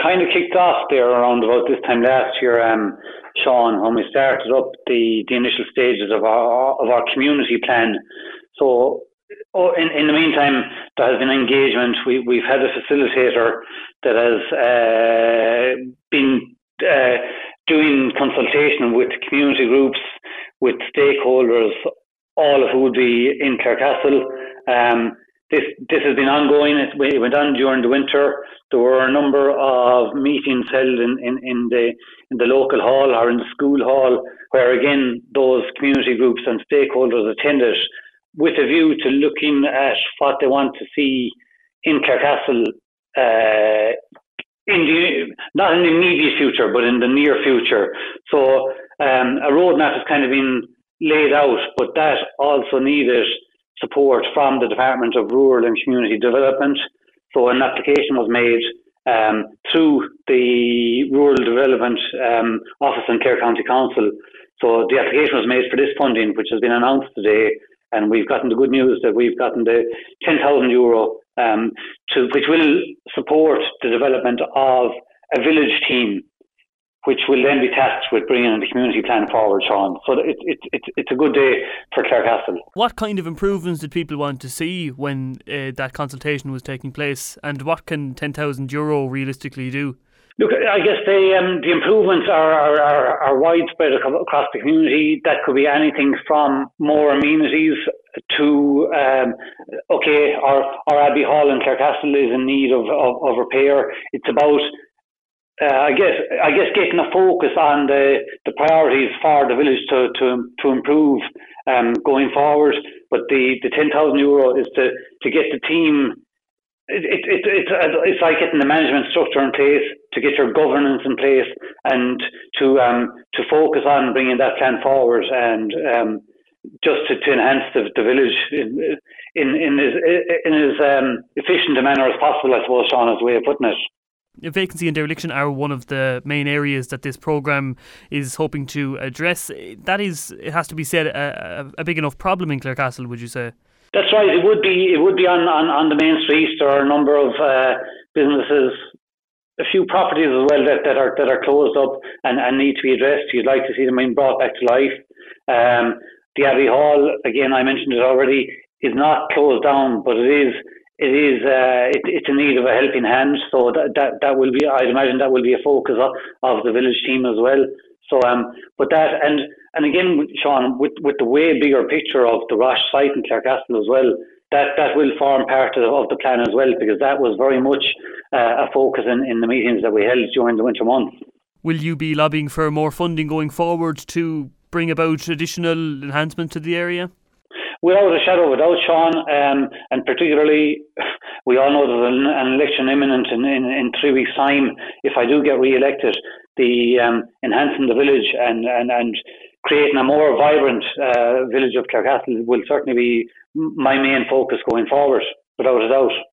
kind of kicked off there around about this time last year, Sean, when we started up the initial stages of our community plan. So in the meantime, there has been engagement. We've had a facilitator that has been doing consultation with community groups, with stakeholders, all of who would be in Clarecastle. This has been ongoing. It went on during the winter. There were a number of meetings held in the local hall or in the school hall, where again those community groups and stakeholders attended with a view to looking at what they want to see in Clarecastle, not in the immediate future, but in the near future. So a roadmap has kind of been laid out, but that also needed support from the Department of Rural and Community Development. So an application was made through the Rural Development Office in Clare County Council. So the application was made for this funding, which has been announced today, and we've gotten the good news that we've gotten the €10,000 which will support the development of a village team, which will then be tasked with bringing the community plan forward, Sean. So it's a good day for Clarecastle. What kind of improvements did people want to see when that consultation was taking place, and what can €10,000 realistically do? Look, I guess the improvements are widespread across the community. That could be anything from more amenities to our Abbey Hall in Clarecastle is in need of repair. It's about I guess getting a focus on the priorities for the village to improve going forward. But the €10,000 is to get the team. It's like getting the management structure in place, to get your governance in place, and to focus on bringing that plan forward, and just to enhance the village in as efficient a manner as possible, I suppose, Sean, is the way of putting it. Vacancy and dereliction are one of the main areas that this programme is hoping to address. That is, it has to be said, a big enough problem in Clarecastle, would you say? That's right. It would be on the main street. There are a number of businesses, a few properties as well that are closed up and need to be addressed. You'd like to see them being brought back to life. The Abbey Hall, again, I mentioned it already, is not closed down, but it's in need of a helping hand. So that will be, I'd imagine, that will be a focus of the village team as well. So, but that and again, Sean, with the way bigger picture of the Rosh site in Clarecastle as well, that will form part of the plan as well, because that was very much a focus in the meetings that we held during the winter months. Will you be lobbying for more funding going forward to bring about additional enhancement to the area? Without a shadow of a doubt, Sean, and particularly, we all know there's an election imminent in 3 weeks' time. If I do get re-elected, the enhancing the village and creating a more vibrant village of Clarecastle will certainly be my main focus going forward, without a doubt.